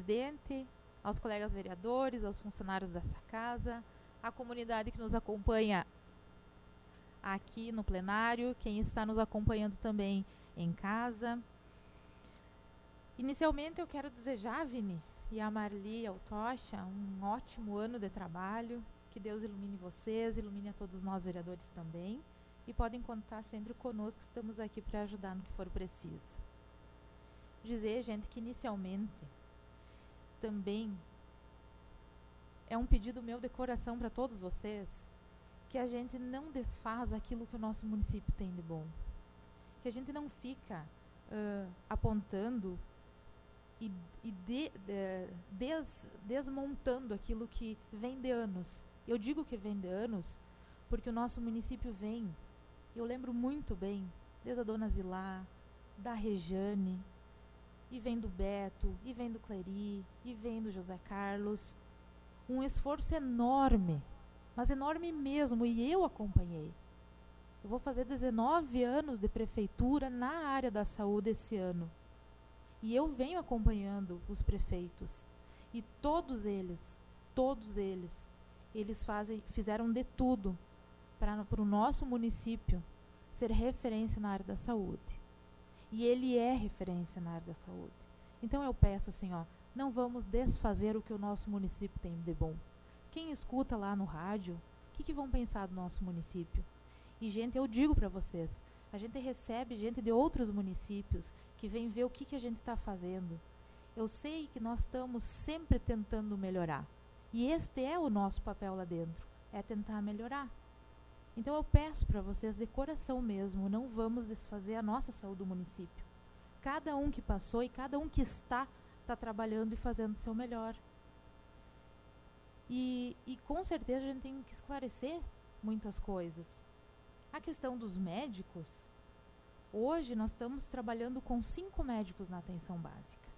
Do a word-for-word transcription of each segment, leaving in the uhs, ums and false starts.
presidente, aos colegas vereadores, aos funcionários dessa casa, à comunidade que nos acompanha aqui no plenário, quem está nos acompanhando também em casa. Inicialmente eu quero desejar, Vini, e a Marli e ao Tocha, um ótimo ano de trabalho, que Deus ilumine vocês, ilumine a todos nós vereadores também, e podem contar sempre conosco, estamos aqui para ajudar no que for preciso. Dizer, gente, que inicialmente também é um pedido meu de coração para todos vocês, que a gente não desfaz aquilo que o nosso município tem de bom, que a gente não fica uh, apontando e, e de, de, des, desmontando aquilo que vem de anos. Eu digo que vem de anos porque o nosso município vem, eu lembro muito bem, desde a Dona Zilá, da Rejane, e vem do Beto, e vem do Cleri, e vem do José Carlos, um esforço enorme, mas enorme mesmo, e eu acompanhei. Eu vou fazer dezenove anos de prefeitura na área da saúde esse ano. E eu venho acompanhando os prefeitos. E todos eles, todos eles, eles fazem, fizeram de tudo para o nosso município ser referência na área da saúde. E ele é referência na área da saúde. Então eu peço assim, ó, não vamos desfazer o que o nosso município tem de bom. Quem escuta lá no rádio, o que, que vão pensar do nosso município? E, gente, eu digo para vocês, a gente recebe gente de outros municípios que vem ver o que, que a gente está fazendo. Eu sei que nós estamos sempre tentando melhorar. E este é o nosso papel lá dentro, é tentar melhorar. Então eu peço para vocês de coração mesmo, não vamos desfazer a nossa saúde do município. Cada um que passou e cada um que está, está trabalhando e fazendo o seu melhor. E, e com certeza a gente tem que esclarecer muitas coisas. A questão dos médicos, hoje nós estamos trabalhando com cinco médicos na atenção básica.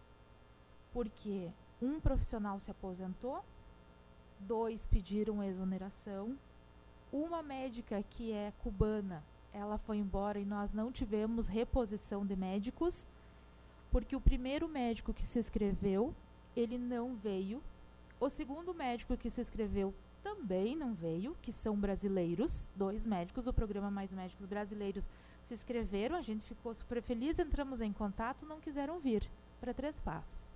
Porque um profissional se aposentou, dois pediram exoneração, uma médica que é cubana, ela foi embora e nós não tivemos reposição de médicos, porque o primeiro médico que se inscreveu, ele não veio. O segundo médico que se inscreveu também não veio, que são brasileiros, dois médicos do programa Mais Médicos Brasileiros se inscreveram, a gente ficou super feliz, entramos em contato, não quiseram vir para Três Passos.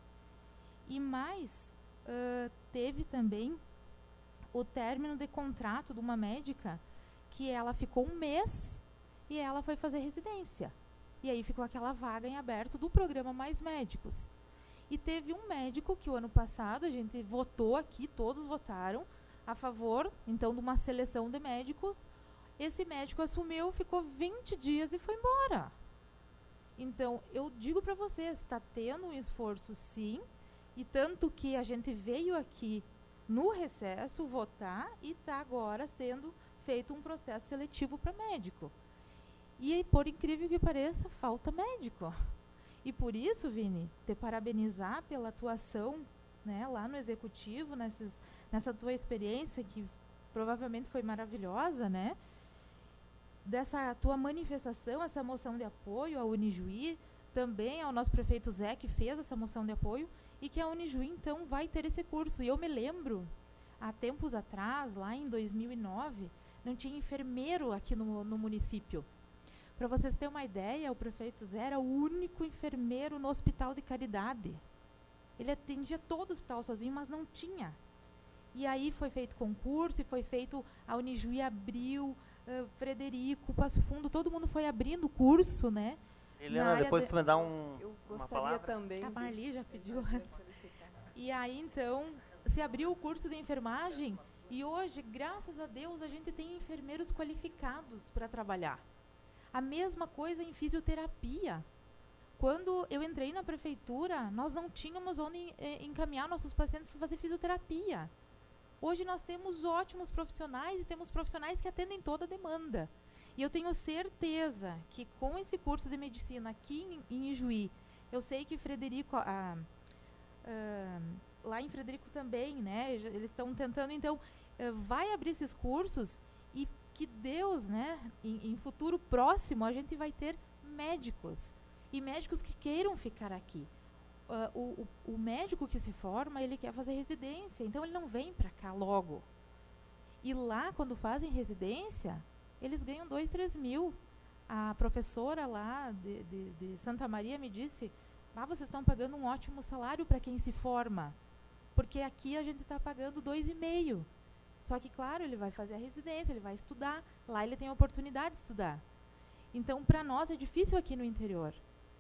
E mais, uh, teve também o término de contrato de uma médica, que ela ficou um mês e ela foi fazer residência. E aí ficou aquela vaga em aberto do programa Mais Médicos. E teve um médico que o ano passado a gente votou aqui, todos votaram a favor, então, de uma seleção de médicos. Esse médico assumiu, ficou vinte dias e foi embora. Então, eu digo para vocês, está tendo um esforço sim, e tanto que a gente veio aqui no recesso votar e está agora sendo feito um processo seletivo para médico. E, por incrível que pareça, falta médico. E por isso, Vini, te parabenizar pela atuação, né, lá no Executivo, nesses, nessa tua experiência que provavelmente foi maravilhosa, né? Dessa tua manifestação, essa moção de apoio à Unijuí, também ao nosso prefeito Zé, que fez essa moção de apoio, e que a Unijuí, então, vai ter esse curso. E eu me lembro, há tempos atrás, lá em dois mil e nove, não tinha enfermeiro aqui no, no município. Para vocês terem uma ideia, o prefeito Zé era o único enfermeiro no hospital de caridade. Ele atendia todo o hospital sozinho, mas não tinha. E aí foi feito concurso, e foi feito, a Unijuí abriu, uh, Frederico, Passo Fundo, todo mundo foi abrindo o curso, né? Helena, depois de... tu me dá um, Eu uma gostaria palavra? também. A Marli já pediu antes. E aí, então, se abriu o curso de enfermagem, e hoje, graças a Deus, a gente tem enfermeiros qualificados para trabalhar. A mesma coisa em fisioterapia. Quando eu entrei na prefeitura, nós não tínhamos onde eh, encaminhar nossos pacientes para fazer fisioterapia. Hoje nós temos ótimos profissionais e temos profissionais que atendem toda a demanda. E eu tenho certeza que com esse curso de medicina aqui em, em Ijuí, eu sei que Frederico, ah, ah, lá em Frederico também, né, eles estão tentando, então, eh, vai abrir esses cursos e que Deus, né, em, em futuro próximo, a gente vai ter médicos. E médicos que queiram ficar aqui. uh, o, o, o médico que se forma, ele quer fazer residência, então ele não vem para cá logo. E lá, quando fazem residência, eles ganham dois, três mil. A professora lá de, de, de Santa Maria me disse, ah, vocês estão pagando um ótimo salário para quem se forma, porque aqui a gente está pagando dois e meio. Só que, claro, ele vai fazer a residência, ele vai estudar, lá ele tem a oportunidade de estudar. Então, para nós é difícil aqui no interior.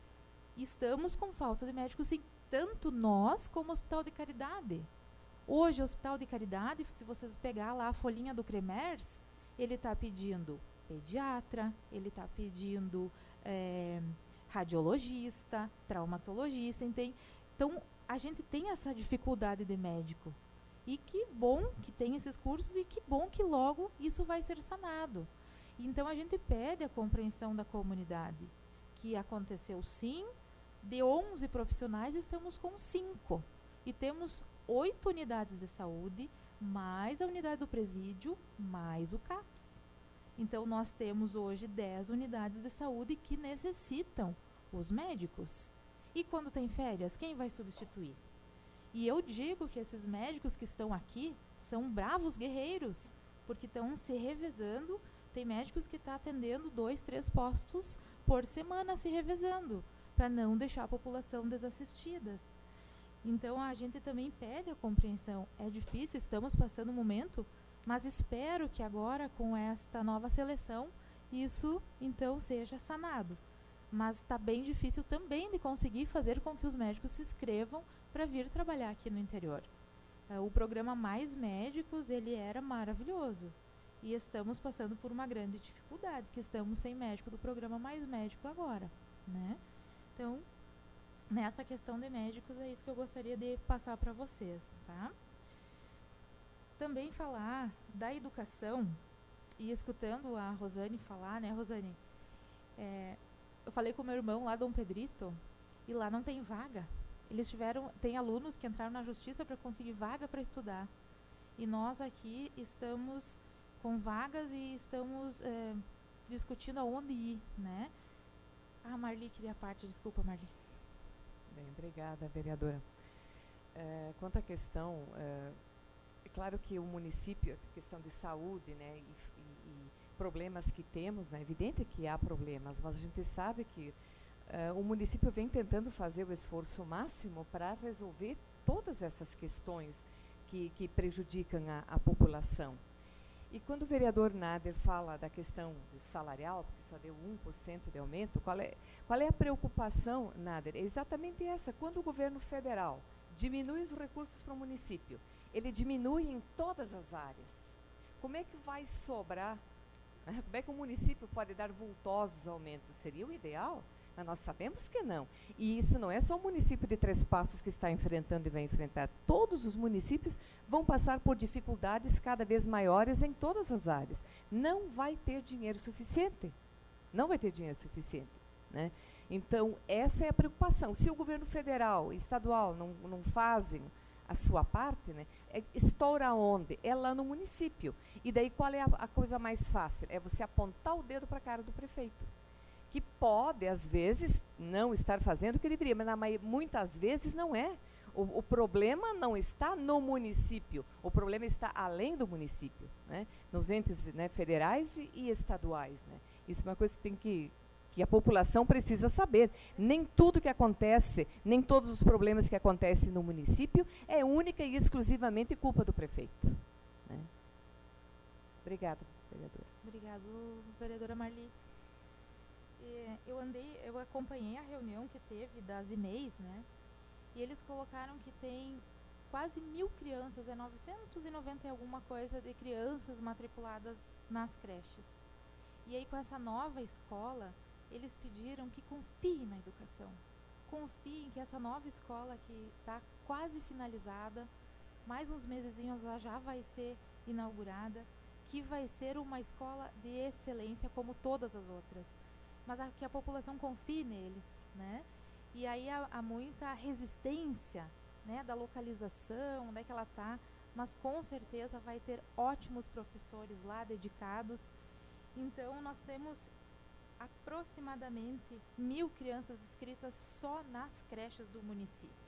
Estamos com falta de médicos, sim, tanto nós como o Hospital de Caridade. Hoje, o Hospital de Caridade, se vocês pegar lá a folhinha do CREMERS, ele está pedindo pediatra, ele está pedindo é, radiologista, traumatologista, entende? Então, a gente tem essa dificuldade de médico. E que bom que tem esses cursos e que bom que logo isso vai ser sanado. Então, a gente pede a compreensão da comunidade, que aconteceu sim, de onze profissionais, estamos com cinco. E temos oito unidades de saúde, mais a unidade do presídio, mais o CAPS. Então, nós temos hoje dez unidades de saúde que necessitam os médicos. E quando tem férias, quem vai substituir? E eu digo que esses médicos que estão aqui são bravos guerreiros, porque estão se revezando. Tem médicos que estão atendendo dois, três postos por semana se revezando, para não deixar a população desassistida. Então, a gente também pede a compreensão. É difícil, estamos passando um momento, mas espero que agora, com esta nova seleção, isso, então, seja sanado. Mas está bem difícil também de conseguir fazer com que os médicos se inscrevam para vir trabalhar aqui no interior. Uh, o programa Mais Médicos, ele era maravilhoso. E estamos passando por uma grande dificuldade, que estamos sem médico do programa Mais Médico agora, né? Então, nessa questão de médicos, é isso que eu gostaria de passar para vocês, tá? Também falar da educação, e escutando a Rosane falar, né, Rosane? É, eu falei com o meu irmão lá, Dom Pedrito, e lá não tem vaga. Eles tiveram, tem alunos que entraram na justiça para conseguir vaga para estudar. E nós aqui estamos com vagas e estamos é, discutindo aonde ir, né? Ah, Marli queria parte, desculpa, Marli. Bem, obrigada, vereadora. É, quanto à questão, é, é claro que o município, a questão de saúde, né, e, e, e problemas que temos, né, é evidente que há problemas, mas a gente sabe que uh, o município vem tentando fazer o esforço máximo para resolver todas essas questões que, que prejudicam a, a população. E quando o vereador Nader fala da questão do salarial, porque só deu um por cento de aumento, qual é, qual é a preocupação, Nader? É exatamente essa. Quando o governo federal diminui os recursos para o município, ele diminui em todas as áreas. Como é que vai sobrar? Né? Como é que o município pode dar vultosos aumentos? Seria o ideal? Mas nós sabemos que não. E isso não é só o município de Três Passos que está enfrentando e vai enfrentar. Todos os municípios vão passar por dificuldades cada vez maiores em todas as áreas. Não vai ter dinheiro suficiente. Não vai ter dinheiro suficiente, né? Então, essa é a preocupação. Se o governo federal e estadual não, não fazem a sua parte, né, é, estoura onde? É lá no município. E daí qual é a, a coisa mais fácil? É você apontar o dedo para a cara do prefeito, que pode, às vezes, não estar fazendo o que deveria, mas na, muitas vezes não é. O, o problema não está no município, o problema está além do município, né? Nos entes, né, federais e, e estaduais, né? Isso é uma coisa que tem que, que a população precisa saber. Nem tudo que acontece, nem todos os problemas que acontecem no município é única e exclusivamente culpa do prefeito, né? Obrigada, vereadora. Obrigada, vereadora Marli. Eu andei, eu acompanhei a reunião que teve das I M E Is, né? E eles colocaram que tem quase mil crianças, é novecentos e noventa e alguma coisa de crianças matriculadas nas creches. E aí, com essa nova escola, eles pediram que confiem na educação. Confiem que essa nova escola que está quase finalizada, mais uns mesezinhos ela já vai ser inaugurada, que vai ser uma escola de excelência como todas as outras. Mas a, que a população confie neles, né? E aí há, há muita resistência, né, da localização, onde é que ela está, mas com certeza vai ter ótimos professores lá, dedicados. Então, nós temos aproximadamente mil crianças inscritas só nas creches do município.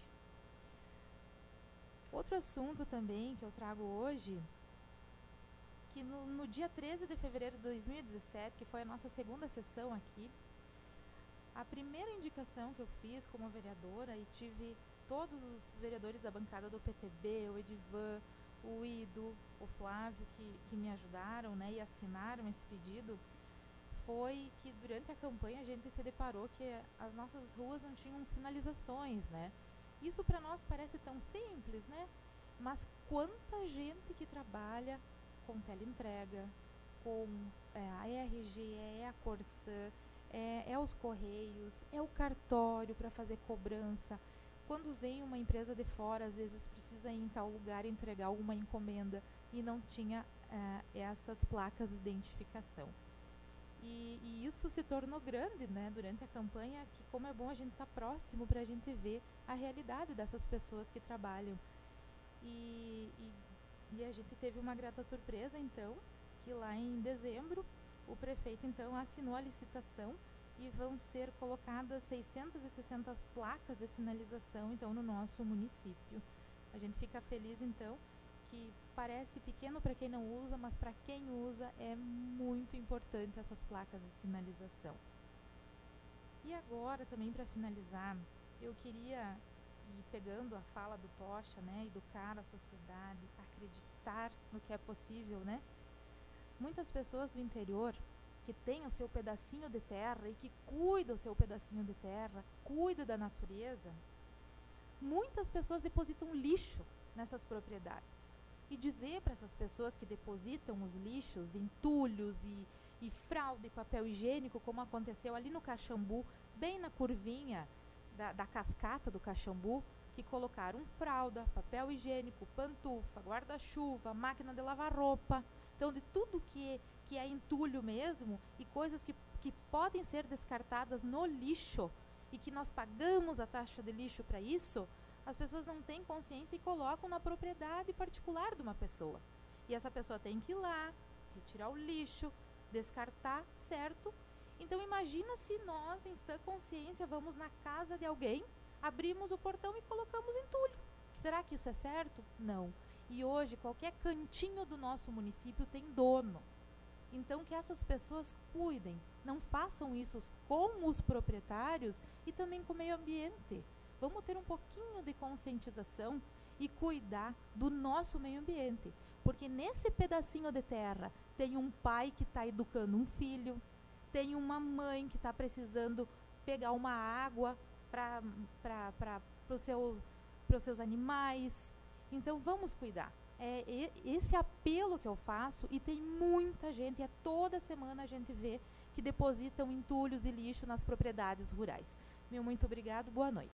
Outro assunto também que eu trago hoje, que no, no dia treze de fevereiro de dois mil e dezessete, que foi a nossa segunda sessão aqui, a primeira indicação que eu fiz como vereadora, e tive todos os vereadores da bancada do P T B, o Edivan, o Ido, o Flávio, que, que me ajudaram, né, e assinaram esse pedido, foi que durante a campanha a gente se deparou que as nossas ruas não tinham sinalizações, né? Isso para nós parece tão simples, né? Mas quanta gente que trabalha com teleentrega, com é, a E R G, é a Corsã, é, é os Correios, é o cartório para fazer cobrança. Quando vem uma empresa de fora, às vezes precisa ir em tal lugar entregar alguma encomenda e não tinha é, essas placas de identificação. E, e isso se tornou grande, né, durante a campanha, que como é bom a gente estar tá próximo para a gente ver a realidade dessas pessoas que trabalham. E, e, e a gente teve uma grata surpresa, então, que lá em dezembro o prefeito, então, assinou a licitação e vão ser colocadas seiscentas e sessenta placas de sinalização, então, no nosso município. A gente fica feliz, então, que parece pequeno para quem não usa, mas para quem usa é muito importante essas placas de sinalização. E agora, também para finalizar, eu queria ir pegando a fala do Tocha, né, educar a sociedade, acreditar no que é possível, né? Muitas pessoas do interior que têm o seu pedacinho de terra e que cuidam do seu pedacinho de terra, cuidam da natureza, muitas pessoas depositam lixo nessas propriedades. E dizer para essas pessoas que depositam os lixos, entulhos e, e fralda e papel higiênico, como aconteceu ali no Caxambu, bem na curvinha da, da cascata do Caxambu, que colocaram fralda, papel higiênico, pantufa, guarda-chuva, máquina de lavar roupa. Então, de tudo que, que é entulho mesmo e coisas que, que podem ser descartadas no lixo e que nós pagamos a taxa de lixo para isso, as pessoas não têm consciência e colocam na propriedade particular de uma pessoa. E essa pessoa tem que ir lá, retirar o lixo, descartar, certo? Então imagina se nós, em sã consciência, vamos na casa de alguém, abrimos o portão e colocamos entulho. Será que isso é certo? Não. E hoje, qualquer cantinho do nosso município tem dono. Então que essas pessoas cuidem, não façam isso com os proprietários e também com o meio ambiente. Vamos ter um pouquinho de conscientização e cuidar do nosso meio ambiente. Porque nesse pedacinho de terra tem um pai que está educando um filho, tem uma mãe que está precisando pegar uma água para os seu, os seus animais. Então vamos cuidar. É esse apelo que eu faço, e tem muita gente, é toda semana a gente vê que depositam entulhos e lixo nas propriedades rurais. Meu muito obrigado, boa noite.